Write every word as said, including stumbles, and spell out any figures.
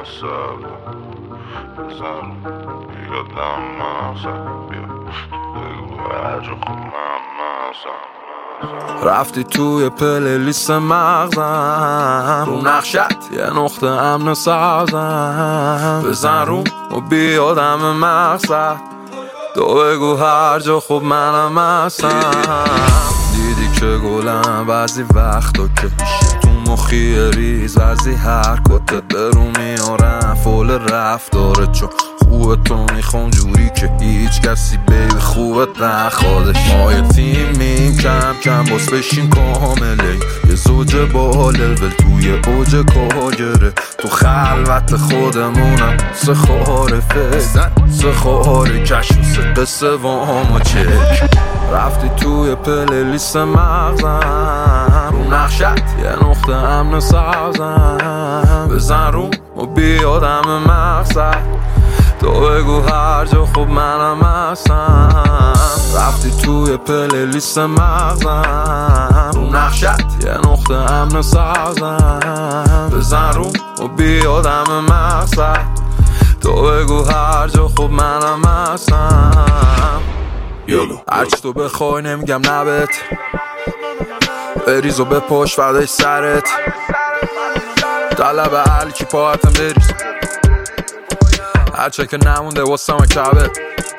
سر بزن یادم مغزم بیا بگو هرجا خود من مغزم. رفتی توی پلیلیست مغزم، رو نقشت یه نقطه امن سبزم. بزن روم و بیادم مقصد، تو بگو هر جا خوب منم هستم. دیدی که گلم بعضی وقتا که تو مخی ریز بعضی حرکاتت برو میارم فول رفتاره، چون خوبه تو میخوام جوری که هیچ کسی بیبی خوبت نخوادش. ما یه تیمیم کم کم باز بشیم کامله، یه زوج بال ول توی اوج کاگره. تو خلوت خودمونم سه خاره فکر سه خاره کشف سه قصه وام و چک. رفتی توی پلیلیست مغزم، رو نقشت یه نقطه امن سبزم. بزن روم و بیادم مقصد، تو بگو هر جا خوب منم هستم. رفتی توی پلیلیست مغزم، رو نقشت یه نقطه امن سبزم. بزن روم و بیادم مقصد، تو بگو هر جا خوب منم هستم. هرچی تو بخوای نمیگم نبت، بریز و بپاش فدای سرت. طلب حل کی پاهتم بریز، هرچه که نمونده واسم کبه.